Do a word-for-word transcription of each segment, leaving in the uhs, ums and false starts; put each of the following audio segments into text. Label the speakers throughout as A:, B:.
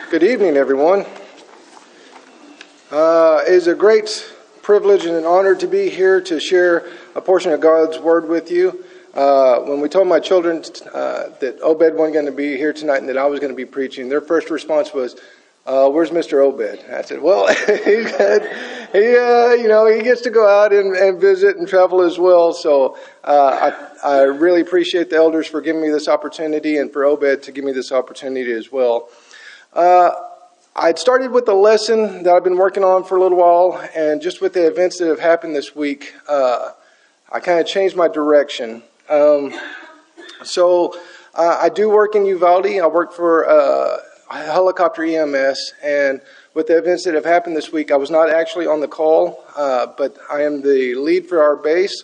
A: Good evening, everyone. Uh, it is a great privilege and an honor to be here to share a portion of God's Word with you. Uh, when we told my children uh, that Obed wasn't going to be here tonight and that I was going to be preaching, their first response was, uh, "Where's Mister Obed?" I said, "Well, he's good. He, uh, you know, he gets to go out and, and visit and travel as well." So uh, I, I really appreciate the elders for giving me this opportunity, and for Obed to give me this opportunity as well. Uh, I'd started with a lesson that I've been working on for a little while, and just with the events that have happened this week, uh, I kind of changed my direction. Um, so uh, I do work in Uvalde. I work for uh, Helicopter E M S, and with the events that have happened this week, I was not actually on the call, uh, but I am the lead for our base.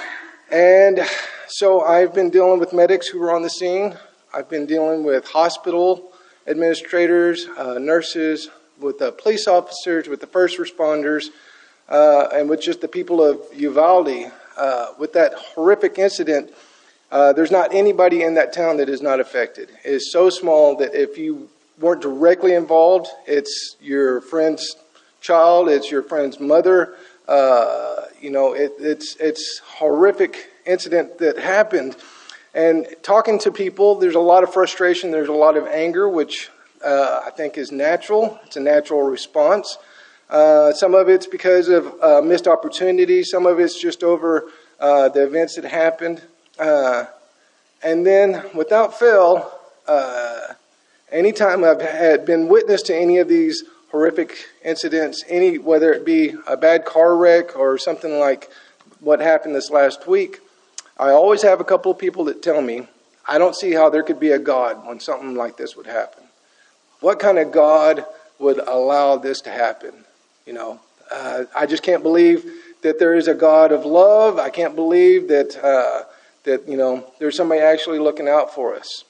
A: And so I've been dealing with medics who were on the scene. I've been dealing with hospital administrators, uh, nurses, with the police officers, with the first responders, uh, and with just the people of Uvalde. Uh, with that horrific incident, uh, there's not anybody in that town that is not affected. It is so small that if you weren't directly involved, it's your friend's child, it's your friend's mother. Uh, you know, it, it's it's horrific incident that happened. And talking to people, there's a lot of frustration, there's a lot of anger, which uh, I think is natural. It's a natural response. Uh, some of it's because of uh, missed opportunities. Some of it's just over uh, the events that happened. Uh, and then, without fail, uh, anytime I've had been witness to any of these horrific incidents, any whether it be a bad car wreck or something like what happened this last week, I always have a couple of people that tell me, I don't see how there could be a God when something like this would happen. What kind of God would allow this to happen? You know, uh, I just can't believe that there is a God of love. I can't believe that, uh, that you know, there's somebody actually looking out for us.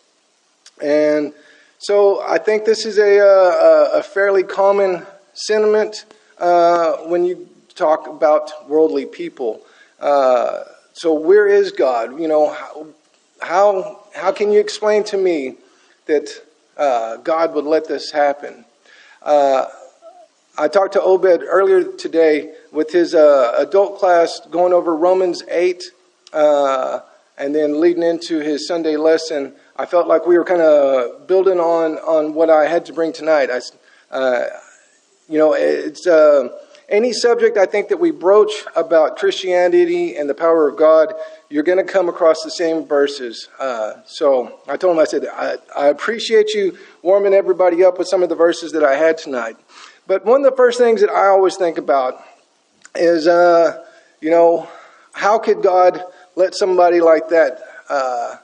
A: And so I think this is a, a, a fairly common sentiment uh, when you talk about worldly people. Uh So where is God? You know, how how, how can you explain to me that uh, God would let this happen? Uh, I talked to Obed earlier today with his uh, adult class going over Romans eight uh, and then leading into his Sunday lesson. I felt like we were kind of building on, on what I had to bring tonight. I, uh, you know, it's... Uh, Any subject I think that we broach about Christianity and the power of God, you're going to come across the same verses. Uh, so I told him, I said, I, I appreciate you warming everybody up with some of the verses that I had tonight. But one of the first things that I always think about is, uh, you know, how could God let somebody like that, uh,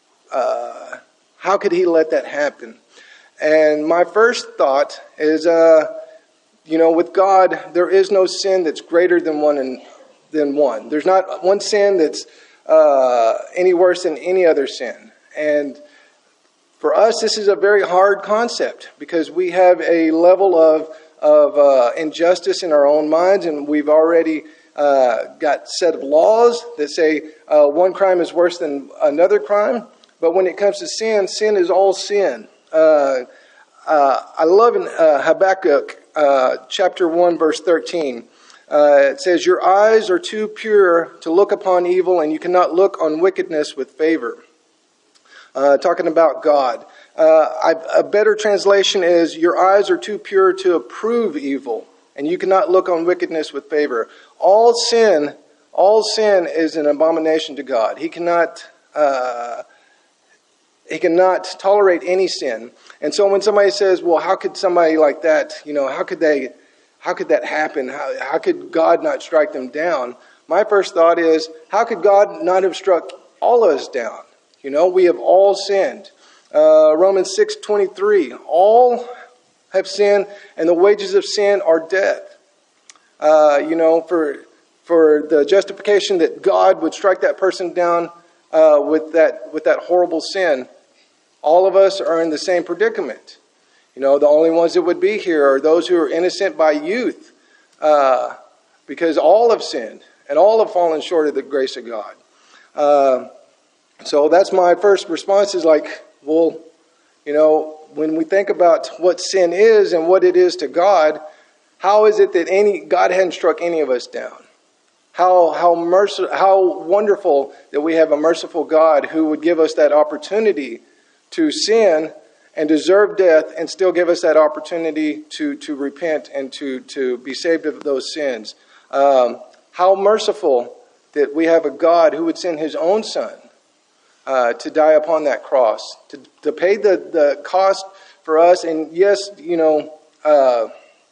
A: uh, how could he let that happen? And my first thought is, uh, You know, with God, there is no sin that's greater than one in, than one. There's not one sin that's uh, any worse than any other sin. And for us, this is a very hard concept because we have a level of of uh, injustice in our own minds, and we've already uh, got set of laws that say uh, one crime is worse than another crime. But when it comes to sin, sin is all sin. Uh, uh, I love in uh, Habakkuk. Uh, chapter one, verse thirteen. Uh, it says, "Your eyes are too pure to look upon evil, and you cannot look on wickedness with favor." Uh, talking about God. Uh, I, a better translation is, "Your eyes are too pure to approve evil, and you cannot look on wickedness with favor." All sin, all sin is an abomination to God. He cannot... Uh, He cannot tolerate any sin. And so when somebody says, well, how could somebody like that, you know, how could they, how could that happen? How, how could God not strike them down? My first thought is, how could God not have struck all of us down? You know, we have all sinned. Uh, Romans six twenty-three, all have sinned and the wages of sin are death. Uh, you know, for, for the justification that God would strike that person down uh, with that, with that horrible sin, all of us are in the same predicament. You know, the only ones that would be here are those who are innocent by youth, uh, because all have sinned and all have fallen short of the grace of God. Uh, so that's my first response is like, well, you know, when we think about what sin is and what it is to God, how is it that any God hadn't struck any of us down? How how merc- how wonderful that we have a merciful God who would give us that opportunity to sin and deserve death and still give us that opportunity to, to repent and to, to be saved of those sins. Um, how merciful that we have a God who would send his own son uh, to die upon that cross, to, to pay the, the cost for us. And yes, you know, uh,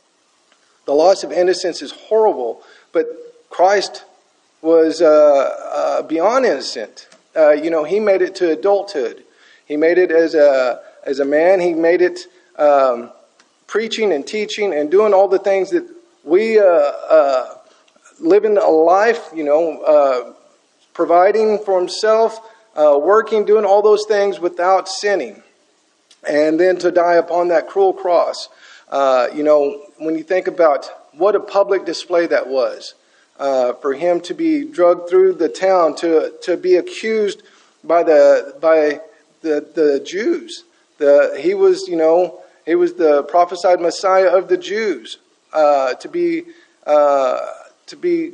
A: the loss of innocence is horrible, but Christ was uh, uh, beyond innocent. Uh, you know, he made it to adulthood. He made it as a as a man. He made it um, preaching and teaching and doing all the things that we uh, uh, living a life. You know, uh, providing for himself, uh, working, doing all those things without sinning, and then to die upon that cruel cross. Uh, you know, when you think about what a public display that was. Uh, for him to be dragged through the town, to to be accused by the by the the Jews. The he was you know he was the prophesied Messiah of the Jews. Uh, to be uh, to be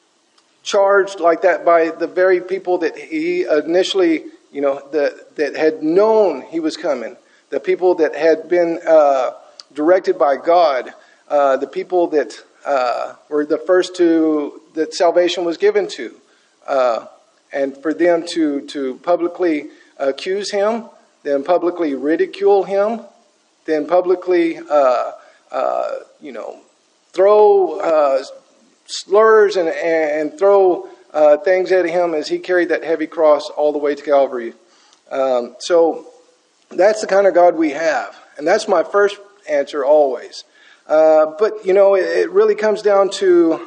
A: charged like that by the very people that he initially you know that that had known he was coming. The people that had been uh, directed by God. Uh, the people that. Uh, were the first to that salvation was given to, uh, and for them to to publicly accuse him, then publicly ridicule him, then publicly uh, uh, you know throw uh, slurs and and throw uh, things at him as he carried that heavy cross all the way to Calvary. Um, so that's the kind of God we have, and that's my first answer always. Uh, but, you know, it, it really comes down to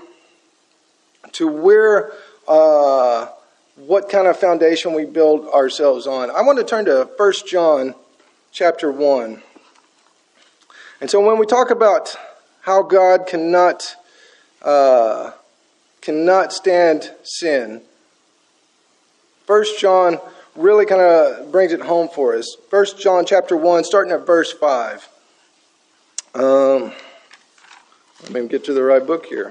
A: to where, uh, what kind of foundation we build ourselves on. I want to turn to First John chapter one. And so when we talk about how God cannot, uh, cannot stand sin, First John really kind of brings it home for us. First John chapter one, starting at verse five. Um... Let me get to the right book here.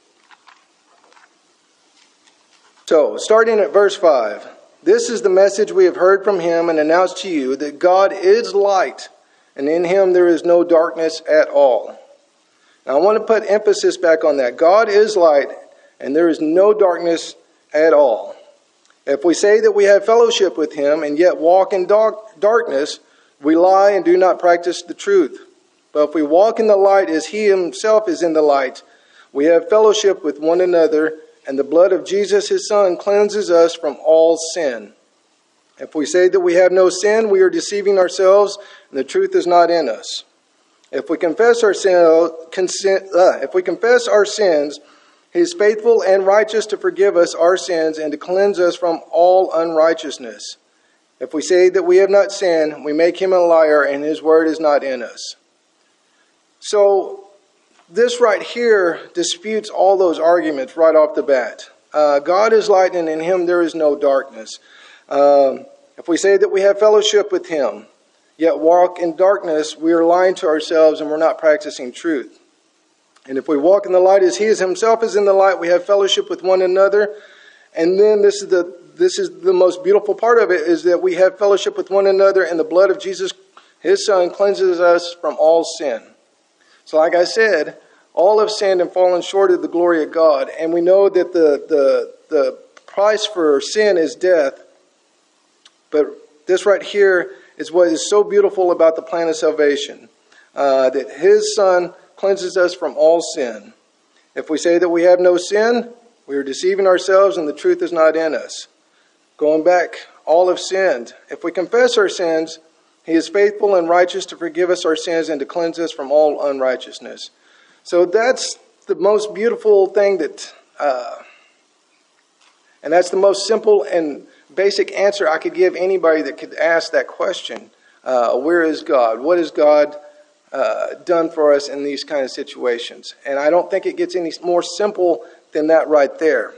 A: So, starting at verse five. This is the message we have heard from him and announced to you, that God is light, and in him there is no darkness at all. Now, I want to put emphasis back on that. God is light, and there is no darkness at all. If we say that we have fellowship with him and yet walk in dark, darkness, we lie and do not practice the truth. But if we walk in the light as he himself is in the light, we have fellowship with one another, and the blood of Jesus his Son cleanses us from all sin. If we say that we have no sin, we are deceiving ourselves, and the truth is not in us. If we confess our sin, consent, uh, if we confess our sins, he is faithful and righteous to forgive us our sins and to cleanse us from all unrighteousness. If we say that we have not sinned, we make him a liar, and his word is not in us. So this right here disputes all those arguments right off the bat. Uh, God is light, and in him there is no darkness. Um, if we say that we have fellowship with him, yet walk in darkness, we are lying to ourselves and we're not practicing truth. And if we walk in the light as he is himself is in the light, we have fellowship with one another. And then this is the this is the most beautiful part of it, is that we have fellowship with one another, and the blood of Jesus, his Son, cleanses us from all sin. So like I said, all have sinned and fallen short of the glory of God. And we know that the, the, the price for sin is death. But this right here is what is so beautiful about the plan of salvation. Uh, that his Son cleanses us from all sin. If we say that we have no sin, we are deceiving ourselves and the truth is not in us. Going back, all have sinned. If we confess our sins, he is faithful and righteous to forgive us our sins and to cleanse us from all unrighteousness. So that's the most beautiful thing that, uh, and that's the most simple and basic answer I could give anybody that could ask that question. Uh, where is God? What has God uh, done for us in these kind of situations? And I don't think it gets any more simple than that right there.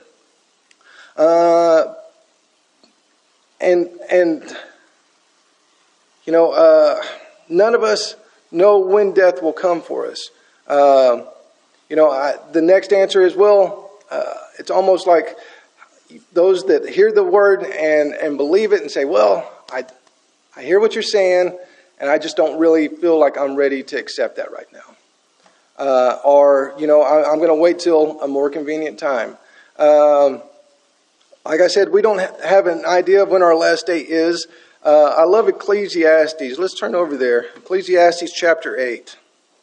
A: Uh, and, and, You know, uh, none of us know when death will come for us. Uh, you know, I, the next answer is, well, uh, it's almost like those that hear the word and, and believe it and say, well, I, I hear what you're saying, and I just don't really feel like I'm ready to accept that right now. Uh, or, you know, I, I'm going to wait till a more convenient time. Um, like I said, we don't ha- have an idea of when our last day is. Uh, I love Ecclesiastes. Let's turn over there. Ecclesiastes chapter eight.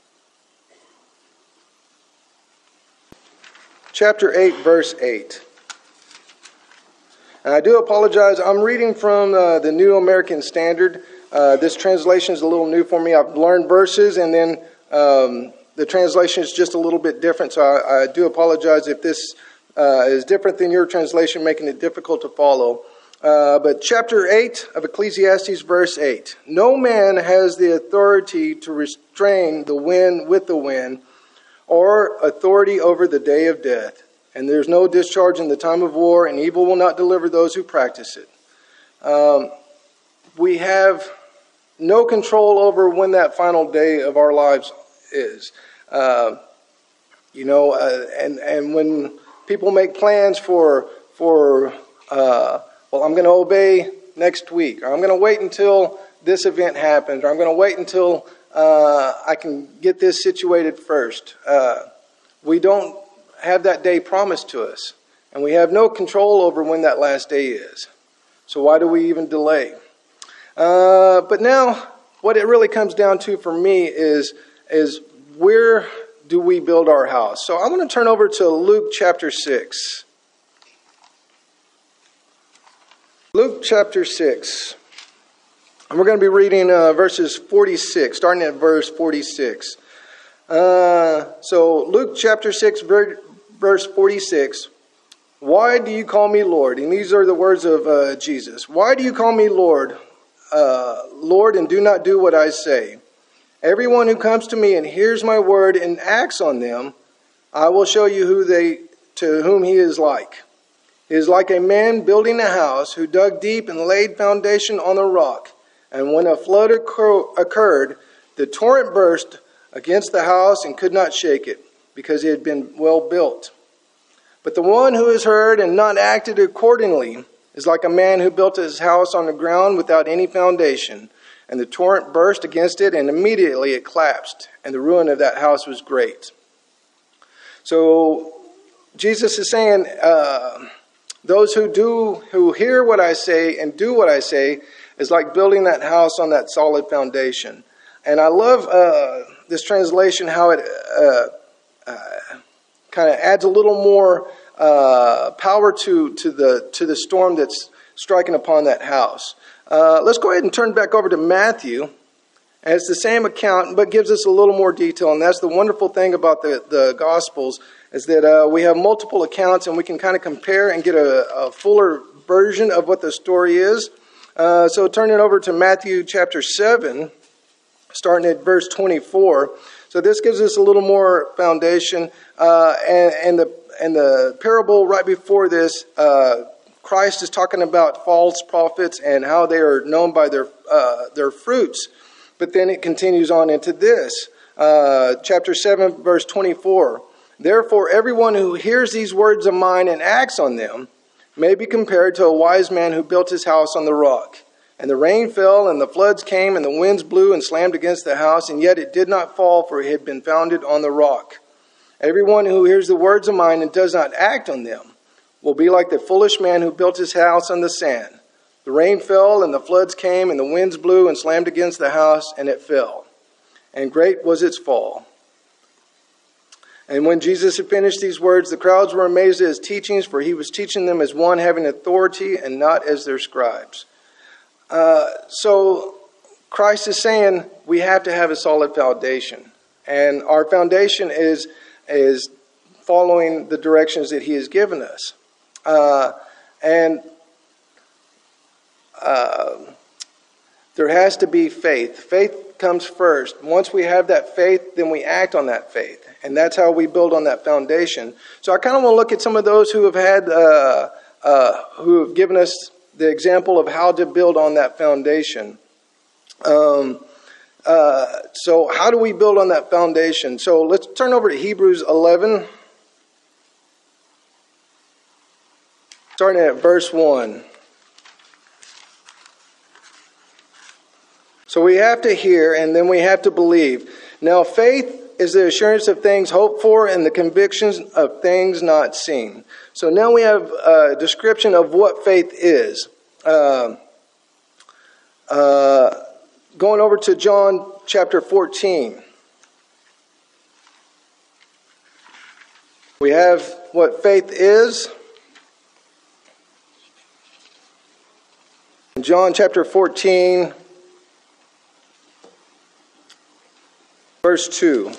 A: Chapter eight, verse eight. And I do apologize. I'm reading from uh, the New American Standard. Uh, this translation is a little new for me. I've learned verses, and then um, the translation is just a little bit different. So I, I do apologize if this uh, is different than your translation, making it difficult to follow. Uh, but chapter eight of Ecclesiastes, verse eight. No man has the authority to restrain the wind with the wind, or authority over the day of death. And there's no discharge in the time of war, and evil will not deliver those who practice it. Um, we have no control over when that final day of our lives is. Uh, you know, uh, and, and when people make plans for, for uh, well, I'm going to obey next week, or I'm going to wait until this event happens, or I'm going to wait until uh, I can get this situated first. Uh, we don't have that day promised to us, and we have no control over when that last day is. So why do we even delay? Uh, but now, what it really comes down to for me is, is where do we build our house? So I want to turn over to Luke chapter six. Luke chapter six. And we're going to be reading uh, verses forty-six, starting at verse forty-six. Uh, so Luke chapter six, verse forty-six. Why do you call me Lord? And these are the words of uh, Jesus. Why do you call me Lord, uh, Lord, and do not do what I say? Everyone who comes to me and hears my word and acts on them, I will show you who they to whom he is like. He is like a man building a house who dug deep and laid foundation on the rock. And when a flood occurred, the torrent burst against the house and could not shake it, because it had been well built. But the one who has heard and not acted accordingly is like a man who built his house on the ground without any foundation. And the torrent burst against it, and immediately it collapsed, and the ruin of that house was great. So Jesus is saying, uh, those who do, who hear what I say and do what I say, is like building that house on that solid foundation. And I love uh, this translation, how it uh, uh, kind of adds a little more uh, power to to the to the storm that's striking upon that house. Uh, let's go ahead and turn back over to Matthew. And it's the same account, but gives us a little more detail. And that's the wonderful thing about the, the Gospels, is that uh, we have multiple accounts, and we can kind of compare and get a, a fuller version of what the story is. Uh, so turn it over to Matthew chapter seven, starting at verse twenty-four. So this gives us a little more foundation. Uh, and, and, the, and the parable right before this, uh, Christ is talking about false prophets and how they are known by their uh, their fruits. But then it continues on into this. Uh, chapter seven, verse twenty-four. Therefore, everyone who hears these words of mine and acts on them may be compared to a wise man who built his house on the rock. And the rain fell, and the floods came, and the winds blew and slammed against the house, and yet it did not fall, for it had been founded on the rock. Everyone who hears the words of mine and does not act on them will be like the foolish man who built his house on the sand. The rain fell, and the floods came, and the winds blew and slammed against the house, and it fell. And great was its fall. And when Jesus had finished these words, the crowds were amazed at his teachings, for he was teaching them as one having authority and not as their scribes. Uh, so Christ is saying we have to have a solid foundation. And our foundation is, is following the directions that he has given us. Uh, and uh, there has to be faith. Faith comes first. Once we have that faith, then we act on that faith. And that's how we build on that foundation. So I kind of want to look at some of those who have had, uh, uh, who have given us the example of how to build on that foundation. Um, uh, so how do we build on that foundation? So let's turn over to Hebrews eleven, starting at verse one. So we have to hear, and then we have to believe. Now faith is the assurance of things hoped for and the convictions of things not seen. So now we have a description of what faith is. Uh, uh, going over to John chapter fourteen. We have what faith is. In John chapter fourteen, verse two.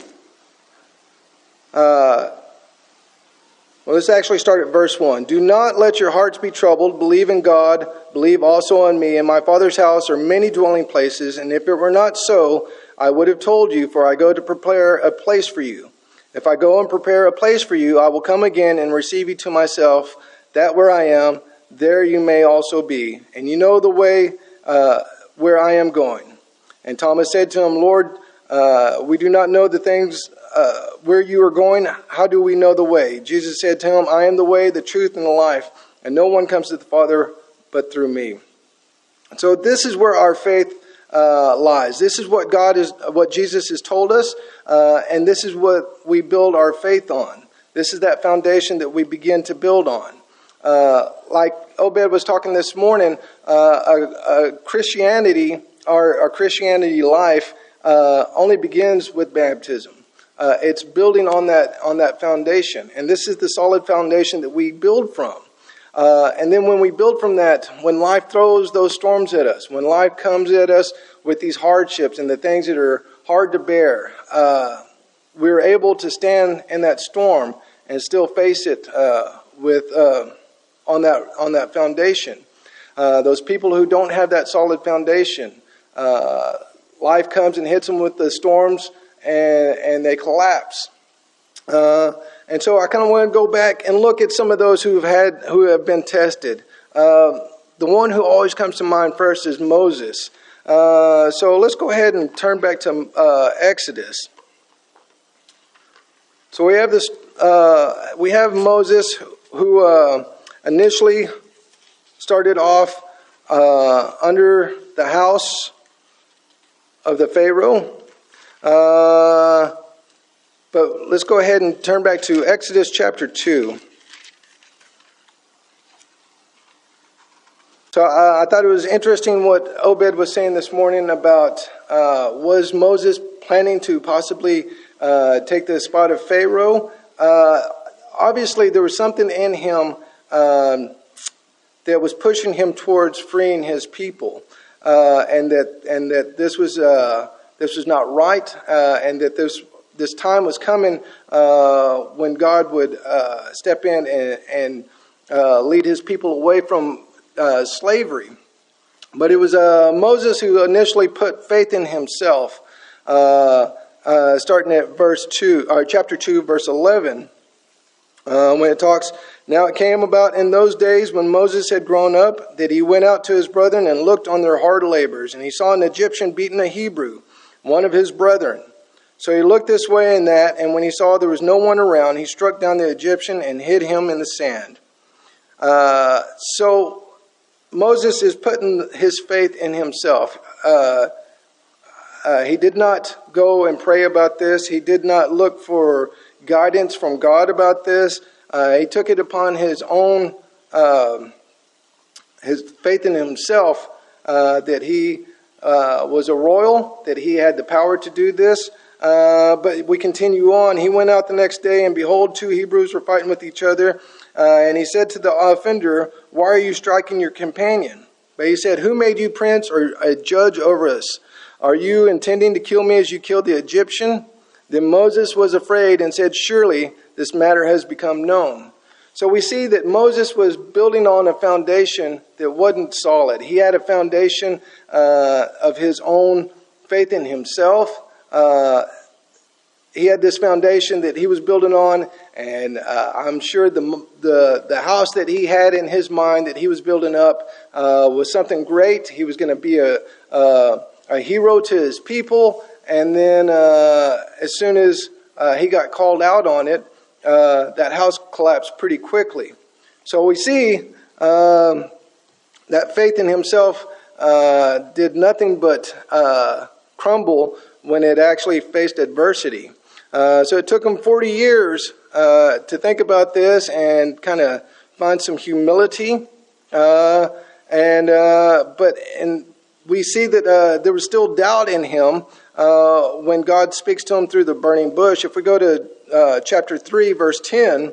A: Uh, well, let's actually start at verse one. Do not let your hearts be troubled. Believe in God. Believe also in me. In my Father's house are many dwelling places, and if it were not so, I would have told you, for I go to prepare a place for you. If I go and prepare a place for you, I will come again and receive you to myself, that where I am, there you may also be. And you know the way uh, where I am going. And Thomas said to him, Lord, uh, we do not know the things uh, where you are going. How do we know the way? Jesus said to him, I am the way, the truth, and the life. And no one comes to the Father but through me. So this is where our faith uh, lies. This is what God is, what Jesus has told us, uh, and this is what we build our faith on. This is that foundation that we begin to build on. Uh, like Obed was talking this morning, uh, a, a Christianity, our, our Christianity life, uh, only begins with baptism. Uh, it's building on that on that foundation, and this is the solid foundation that we build from. Uh, and then when we build from that, when life throws those storms at us, when life comes at us with these hardships and the things that are hard to bear, uh, we're able to stand in that storm and still face it uh, with uh, on that on that foundation. Uh, those people who don't have that solid foundation, uh, life comes and hits them with the storms, and and they collapse. Uh, and so I kind of want to go back and look at some of those who have had, who have been tested. Uh, the one who always comes to mind first is Moses. Uh, so let's go ahead and turn back to uh, Exodus. So we have this. Uh, we have Moses who uh, initially started off uh, under the house of the Pharaoh. Uh, But let's go ahead and turn back to Exodus chapter two. So uh, I thought it was interesting what Obed was saying this morning about uh, was Moses planning to possibly uh, take the spot of Pharaoh? Uh, obviously, there was something in him um, that was pushing him towards freeing his people, uh, and that and that this was uh, this was not right, uh, and that this. This time was coming uh, when God would uh, step in and, and uh, lead his people away from uh, slavery. But it was uh, Moses who initially put faith in himself. Uh, uh, starting at verse two, or chapter two, verse eleven, uh, when it talks, now it came about in those days when Moses had grown up that he went out to his brethren and looked on their hard labors, and he saw an Egyptian beating a Hebrew, one of his brethren. So he looked this way and that, and when he saw there was no one around, he struck down the Egyptian and hid him in the sand. Uh, so Moses is putting his faith in himself. Uh, uh, he did not go and pray about this. He did not look for guidance from God about this. Uh, he took it upon his own, uh, his faith in himself, uh, that he uh, was a royal, that he had the power to do this. Uh, but we continue on. He went out the next day, and behold, two Hebrews were fighting with each other. Uh, and he said to the offender, why are you striking your companion? But he said, who made you prince or a judge over us? Are you intending to kill me as you killed the Egyptian? Then Moses was afraid and said, surely this matter has become known. So we see that Moses was building on a foundation that wasn't solid. He had a foundation uh, of his own faith in himself. Uh, he had this foundation that he was building on, and uh, I'm sure the, the the house that he had in his mind that he was building up uh, was something great. He was going to be a, a a hero to his people, and then uh, as soon as uh, he got called out on it, uh, that house collapsed pretty quickly. So we see um, that faith in himself uh, did nothing but uh, crumble when it actually faced adversity. Uh, so it took him forty years uh, to think about this and kind of find some humility. Uh, and uh, but and we see that uh, there was still doubt in him uh, when God speaks to him through the burning bush. If we go to uh, chapter three, verse ten,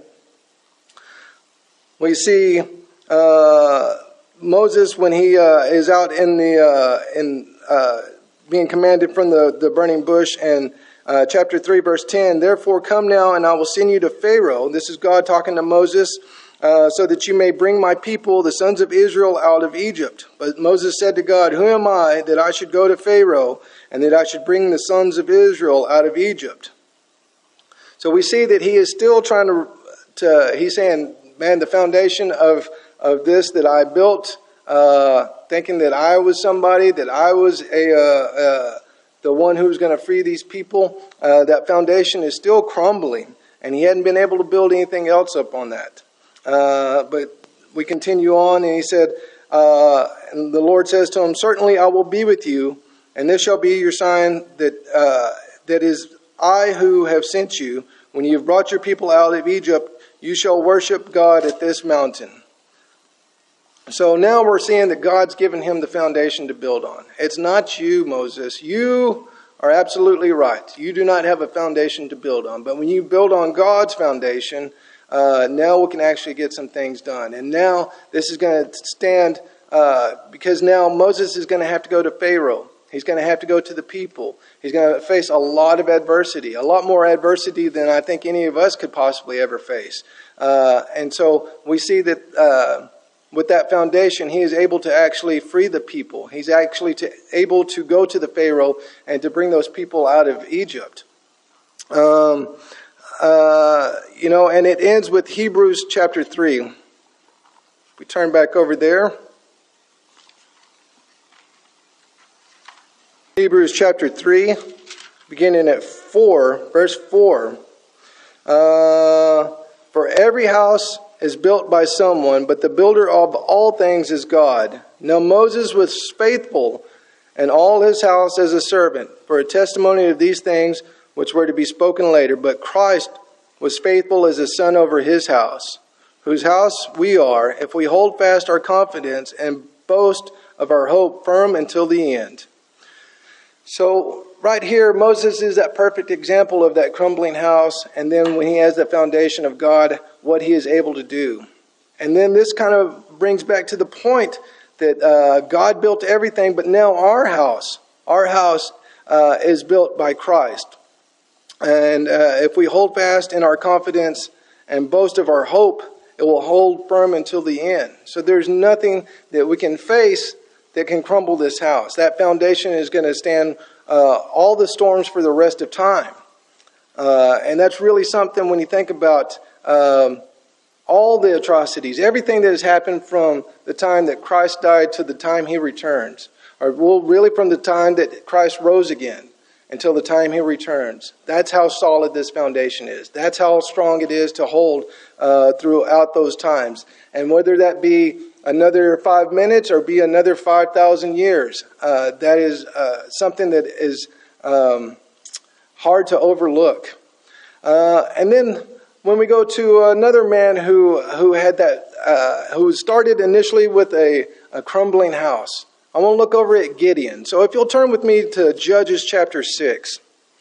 A: we see uh, Moses when he uh, is out in the uh, in uh, being commanded from the, the burning bush, and uh, chapter three, verse ten, therefore come now, and I will send you to Pharaoh. This is God talking to Moses. Uh, so that you may bring my people, the sons of Israel, out of Egypt. But Moses said to God, who am I that I should go to Pharaoh and that I should bring the sons of Israel out of Egypt? So we see that he is still trying to, to he's saying, man, the foundation of, of this that I built, uh, thinking that I was somebody, that I was a uh, uh, the one who was going to free these people, uh, that foundation is still crumbling. And he hadn't been able to build anything else up on that. Uh, but we continue on, and he said, uh, and the Lord says to him, certainly I will be with you, and this shall be your sign that uh, that is I who have sent you. When you have brought your people out of Egypt, you shall worship God at this mountain. So now we're seeing that God's given him the foundation to build on. It's not you, Moses. You are absolutely right. You do not have a foundation to build on. But when you build on God's foundation, Uh, now we can actually get some things done. And now this is going to stand, uh, because now Moses is going to have to go to Pharaoh. He's going to have to go to the people. He's going to face a lot of adversity, a lot more adversity than I think any of us could possibly ever face. Uh, and so we see that uh, with that foundation, he is able to actually free the people. He's actually to, able to go to the Pharaoh and to bring those people out of Egypt. Um Uh, you know, and it ends with Hebrews chapter three. We turn back over there. Hebrews chapter three, beginning at four, verse four. Uh, For every house is built by someone, but the builder of all things is God. Now Moses was faithful, and all his house as a servant, for a testimony of these things which were to be spoken later. But Christ was faithful as a son over his house, whose house we are, if we hold fast our confidence and boast of our hope firm until the end. So right here, Moses is that perfect example of that crumbling house. And then when he has the foundation of God, what he is able to do. And then this kind of brings back to the point that uh, God built everything, but now our house, our house uh, is built by Christ. And uh, if we hold fast in our confidence and boast of our hope, it will hold firm until the end. So there's nothing that we can face that can crumble this house. That foundation is going to stand uh, all the storms for the rest of time. Uh, and that's really something when you think about um, all the atrocities, everything that has happened from the time that Christ died to the time he returns. Or well, really from the time that Christ rose again until the time he returns. That's how solid this foundation is. That's how strong it is to hold uh, throughout those times. And whether that be another five minutes or be another five thousand years, uh, that is uh, something that is um, hard to overlook. Uh, and then when we go to another man who who had that, uh, who started initially with a, a crumbling house, I want to look over at Gideon. So if you'll turn with me to Judges chapter six.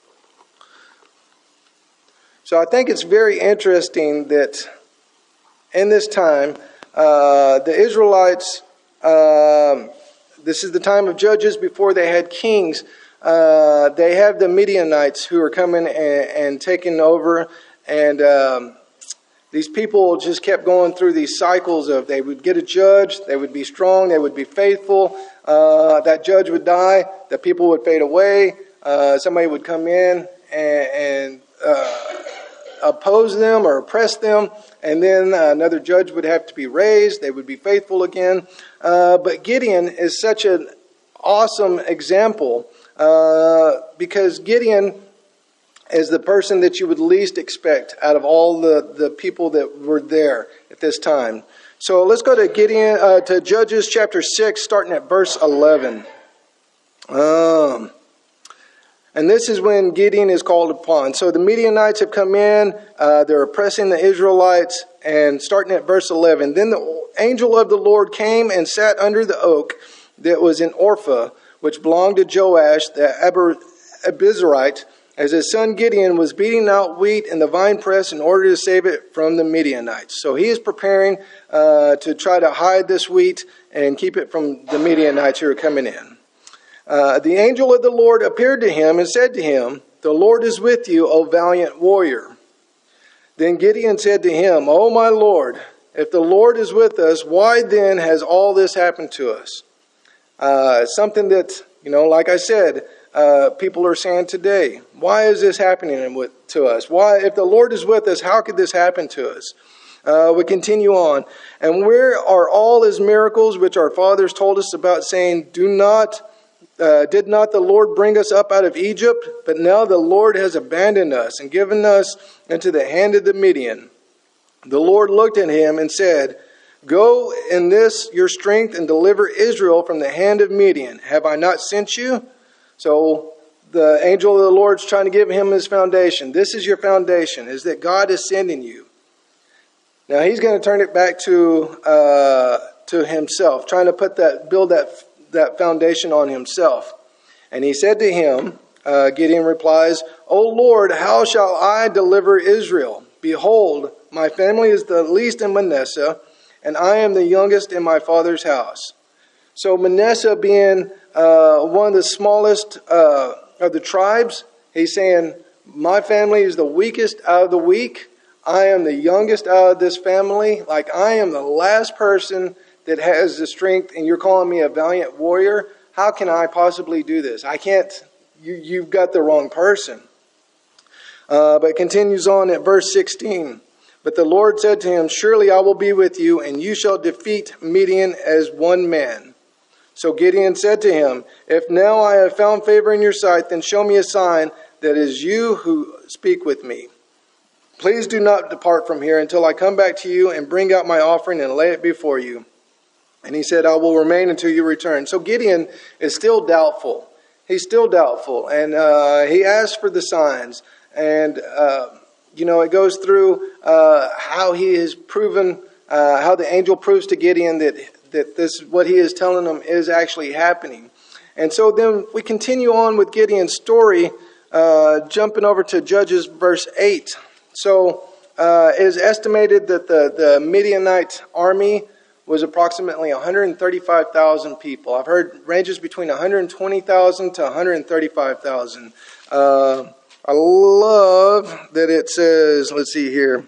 A: So I think it's very interesting that in this time, uh, the Israelites, um, this is the time of Judges before they had kings. Uh, they have the Midianites who are coming and, and taking over. And um, these people just kept going through these cycles of they would get a judge, they would be strong, they would be faithful. Uh, that judge would die, the people would fade away, uh, somebody would come in and, and uh, oppose them or oppress them, and then uh, another judge would have to be raised, they would be faithful again. Uh, but Gideon is such an awesome example uh, because Gideon is the person that you would least expect out of all the, the people that were there at this time. So let's go to Gideon uh, to Judges chapter six, starting at verse eleven. Um, and this is when Gideon is called upon. So the Midianites have come in, uh, they're oppressing the Israelites, and starting at verse eleven. Then the angel of the Lord came and sat under the oak that was in Orpha, which belonged to Joash the Abizarite, as his son Gideon was beating out wheat in the winepress in order to save it from the Midianites. So he is preparing uh, to try to hide this wheat and keep it from the Midianites who are coming in. Uh, the angel of the Lord appeared to him and said to him, "The Lord is with you, O valiant warrior." Then Gideon said to him, "O my Lord, if the Lord is with us, why then has all this happened to us?" Uh, something that, you know, like I said, uh, people are saying today. Why is this happening with, to us? Why, if the Lord is with us, how could this happen to us? Uh, we continue on. "And where are all his miracles which our fathers told us about, saying, Do not... Uh, did not the Lord bring us up out of Egypt? But now the Lord has abandoned us and given us into the hand of the Midian." The Lord looked at him and said, "Go in this your strength and deliver Israel from the hand of Midian. Have I not sent you?" So the angel of the Lord's trying to give him his foundation. This is your foundation, is that God is sending you. Now he's going to turn it back to uh, to himself, trying to put that, build that that foundation on himself. And he said to him, uh, Gideon replies, "O Lord, how shall I deliver Israel? Behold, my family is the least in Manasseh, and I am the youngest in my father's house." So Manasseh being uh, one of the smallest uh, of the tribes, he's saying, my family is the weakest out of the weak. I am the youngest out of this family. Like, I am the last person that has the strength, and you're calling me a valiant warrior. How can I possibly do this? I can't. You, you've got the wrong person. Uh, but it continues on at verse sixteen. "But the Lord said to him, Surely I will be with you, and you shall defeat Midian as one man." So Gideon said to him, "If now I have found favor in your sight, then show me a sign that it is you who speak with me. Please do not depart from here until I come back to you and bring out my offering and lay it before you." And he said, "I will remain until you return." So Gideon is still doubtful. He's still doubtful. And uh, he asks for the signs. And, uh, you know, it goes through uh, how he has proven, uh, how the angel proves to Gideon that, that this, what he is telling him is actually happening. And so then we continue on with Gideon's story, uh, jumping over to Judges verse eight. So uh, it is estimated that the, the Midianite army was approximately one hundred thirty-five thousand people. I've heard ranges between one hundred twenty thousand to one hundred thirty-five thousand. Uh, I love that it says, let's see here,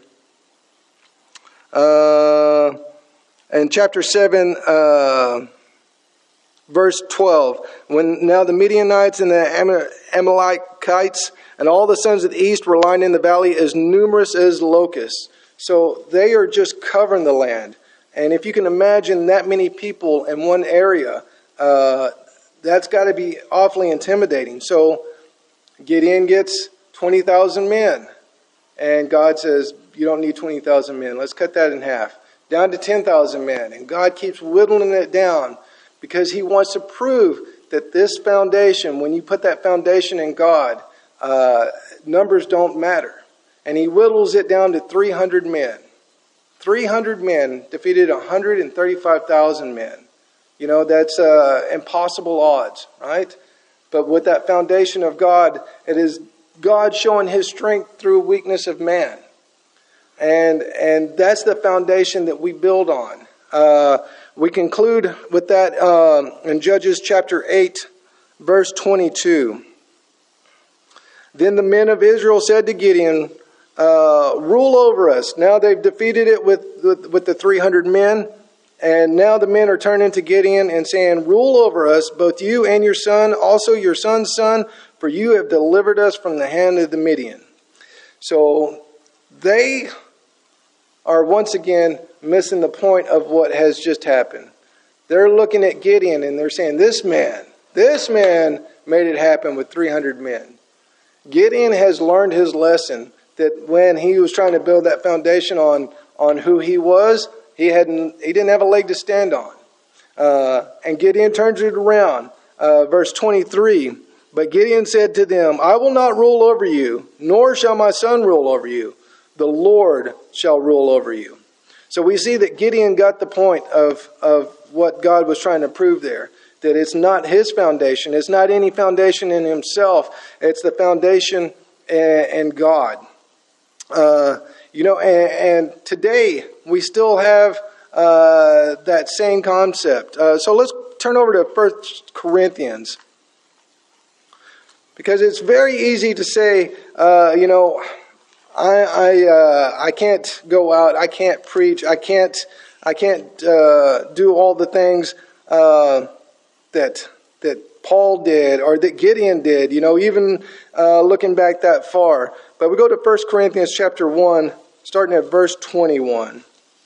A: uh, in chapter seven, uh, verse twelve, "When now the Midianites and the Amalekites and all the sons of the east were lying in the valley as numerous as locusts." So they are just covering the land. And if you can imagine that many people in one area, uh, that's got to be awfully intimidating. So Gideon gets twenty thousand men. And God says, you don't need twenty thousand men. Let's cut that in half. Down to ten thousand men. And God keeps whittling it down because he wants to prove that this foundation, when you put that foundation in God, uh, numbers don't matter. And he whittles it down to three hundred men. three hundred men defeated one hundred thirty-five thousand men. You know, that's uh, impossible odds, right? But with that foundation of God, it is God showing his strength through weakness of man. And and that's the foundation that we build on. Uh, we conclude with that um, in Judges chapter eight, verse twenty-two. "Then the men of Israel said to Gideon, Uh, rule over us." Now they've defeated it with, with, with the three hundred men. And now the men are turning to Gideon and saying, "Rule over us, both you and your son, also your son's son, for you have delivered us from the hand of the Midian." So they are once again missing the point of what has just happened. They're looking at Gideon and they're saying, this man, This man made it happen with three hundred men. Gideon has learned his lesson that when he was trying to build that foundation on, on who he was, he hadn't he didn't have a leg to stand on. Uh, and Gideon turns it around. Uh, verse twenty-three, but Gideon said to them, I will not rule over you, nor shall my son rule over you. The Lord shall rule over you. So we see that Gideon got the point of, of what God was trying to prove there. That it's not his foundation. It's not any foundation in himself. It's the foundation in God. Uh, you know, and, and today we still have uh, that same concept. Uh, so let's turn over to First Corinthians. Because it's very easy to say, uh, you know, I I, uh, I can't go out. I can't preach. I can't I can't uh, do all the things uh, that that Paul did or that Gideon did. You know, even uh, looking back that far. But we go to First Corinthians chapter one, starting at verse twenty-one.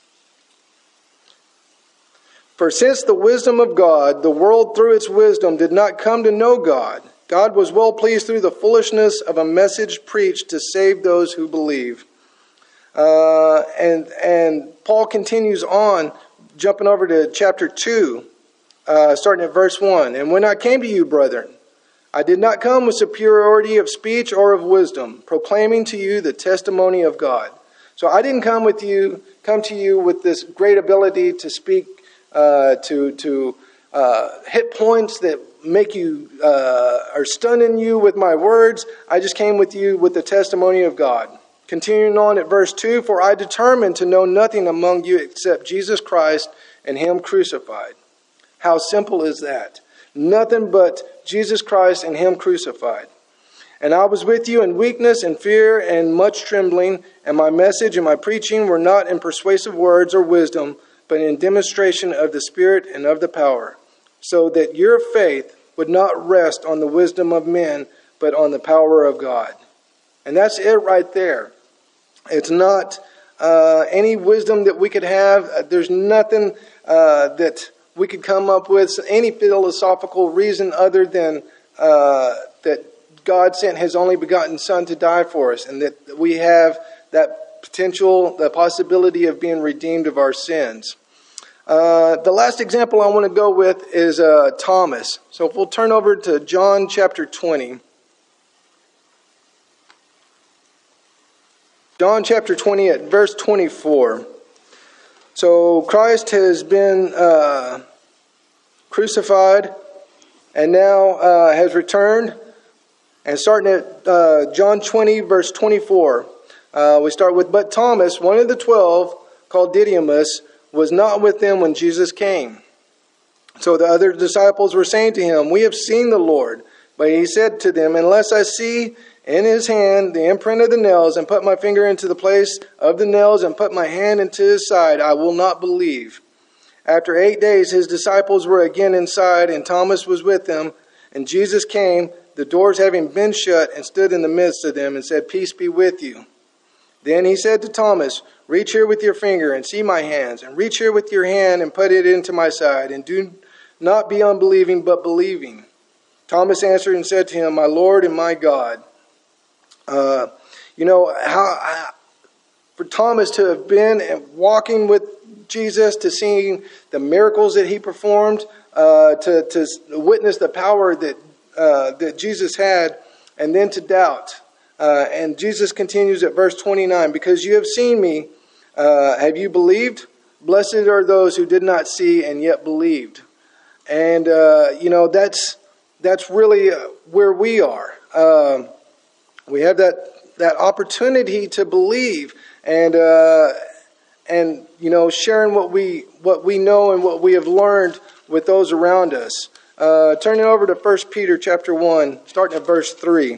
A: For since the wisdom of God, the world through its wisdom did not come to know God, God was well pleased through the foolishness of a message preached to save those who believe. Uh, and and Paul continues on, jumping over to chapter two, uh, starting at verse one. And when I came to you, brethren, I did not come with superiority of speech or of wisdom, proclaiming to you the testimony of God. So I didn't come with you, come to you with this great ability to speak, uh, to to uh, hit points that make you uh, are stunning you with my words. I just came with you with the testimony of God. Continuing on at verse two, for I determined to know nothing among you except Jesus Christ and Him crucified. How simple is that? Nothing but Jesus Christ and Him crucified. And I was with you in weakness and fear and much trembling, and my message and my preaching were not in persuasive words or wisdom, but in demonstration of the Spirit and of the power, so that your faith would not rest on the wisdom of men, but on the power of God. And that's it right there. It's not uh, any wisdom that we could have. There's nothing uh, that we could come up with, any philosophical reason other than uh, that God sent His only begotten Son to die for us, and that we have that potential, the possibility of being redeemed of our sins. Uh, the last example I want to go with is uh, Thomas. So if we'll turn over to John chapter twenty. John chapter twenty at verse twenty-four. So Christ has been uh, crucified and now uh, has returned. And starting at uh, John twenty verse twenty-four, uh, we start with, but Thomas, one of the twelve, called Didymus, was not with them when Jesus came. So the other disciples were saying to him, we have seen the Lord. But he said to them, unless I see in His hand the imprint of the nails, and put my finger into the place of the nails, and put my hand into His side, I will not believe. After eight days His disciples were again inside, and Thomas was with them. And Jesus came, the doors having been shut, and stood in the midst of them, and said, peace be with you. Then He said to Thomas, reach here with your finger and see my hands, and reach here with your hand and put it into my side, and do not be unbelieving but believing. Thomas answered and said to Him, my Lord and my God. Uh, you know, how for Thomas to have been walking with Jesus, to seeing the miracles that He performed, uh, to, to witness the power that uh, that Jesus had, and then to doubt. Uh, and Jesus continues at verse twenty-nine, because you have seen me, uh, have you believed? Blessed are those who did not see and yet believed. And, uh, you know, that's that's really where we are. Um, we have that, that opportunity to believe and, uh, and you know, sharing what we what we know and what we have learned with those around us. Uh, turning over to First Peter chapter one, starting at verse three.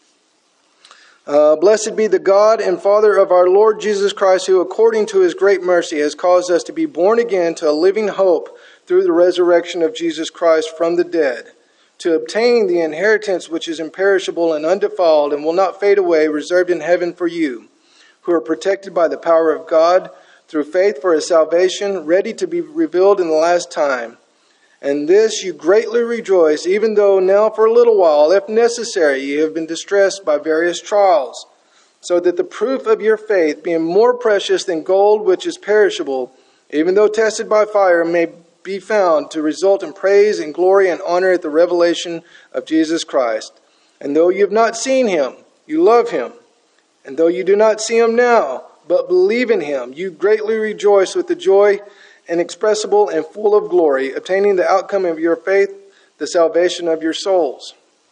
A: Uh, Blessed be the God and Father of our Lord Jesus Christ, who according to His great mercy has caused us to be born again to a living hope through the resurrection of Jesus Christ from the dead, to obtain the inheritance which is imperishable and undefiled and will not fade away, reserved in heaven for you, who are protected by the power of God through faith for a salvation ready to be revealed in the last time. And this you greatly rejoice, even though now for a little while, if necessary, you have been distressed by various trials, so that the proof of your faith, being more precious than gold which is perishable, even though tested by fire, may be found to result in praise and glory and honor at the revelation of Jesus Christ. And though you have not seen him, you love him. And though you do not see him now, but believe in him, you greatly rejoice with the joy inexpressible and full of glory, obtaining the outcome of your faith, the salvation of your souls.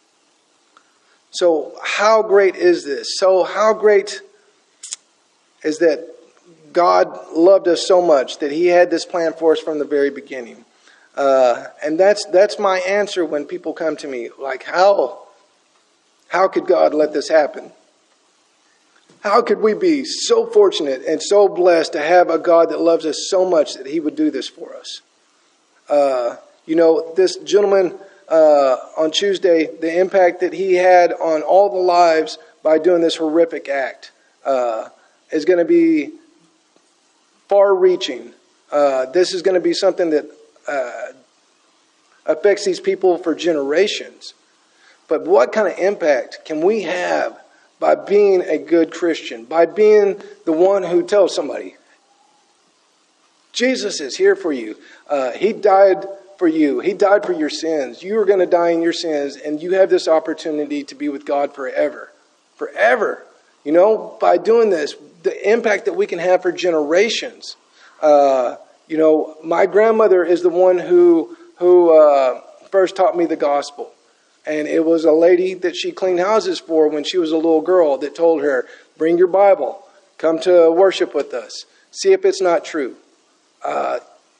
A: So how great is this? So how great is that God loved us so much that he had this plan for us from the very beginning? Uh, and that's that's my answer when people come to me, like, how, how could God let this happen? How could we be so fortunate and so blessed to have a God that loves us so much that he would do this for us? Uh, you know, this gentleman uh, on Tuesday, the impact that he had on all the lives by doing this horrific act uh, is going to be far-reaching. Uh, this is going to be something that uh, affects these people for generations. But what kind of impact can we have by being a good Christian, by being the one who tells somebody, Jesus is here for you. Uh, he died for you. He died for your sins. You are going to die in your sins, and you have this opportunity to be with God forever. Forever. You know, by doing this, the impact that we can have for generations. Uh, you know, my grandmother is the one who, who uh, first taught me the gospel. And it was a lady that she cleaned houses for when she was a little girl that told her, bring your Bible, come to worship with us, see if it's not true. Uh,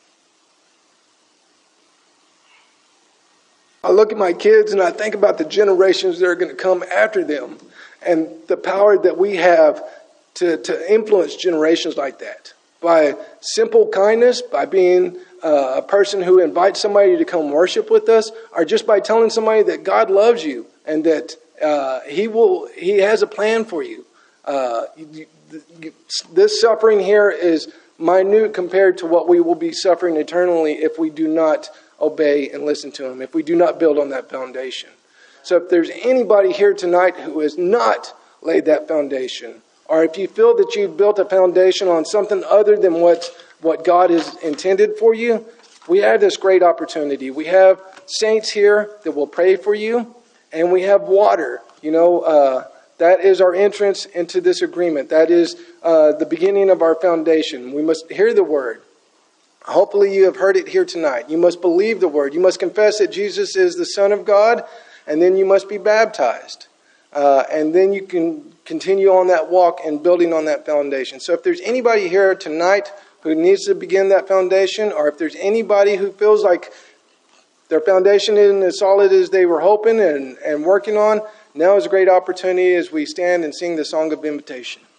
A: I look at my kids and I think about the generations that are going to come after them and the power that we have to, to influence generations like that. By simple kindness, by being uh, a person who invites somebody to come worship with us, or just by telling somebody that God loves you and that uh, He will, He has a plan for you. Uh, you, you, this suffering here is minute compared to what we will be suffering eternally if we do not obey and listen to Him, if we do not build on that foundation. So if there's anybody here tonight who has not laid that foundation, or if you feel that you've built a foundation on something other than what, what God has intended for you, we have this great opportunity. We have saints here that will pray for you, and we have water. You know, uh, that is our entrance into this agreement. That is uh, the beginning of our foundation. We must hear the word. Hopefully you have heard it here tonight. You must believe the word. You must confess that Jesus is the Son of God, and then you must be baptized. Uh, and then you can continue on that walk and building on that foundation. So if there's anybody here tonight who needs to begin that foundation, or if there's anybody who feels like their foundation isn't as solid as they were hoping and, and working on, now is a great opportunity as we stand and sing the song of invitation.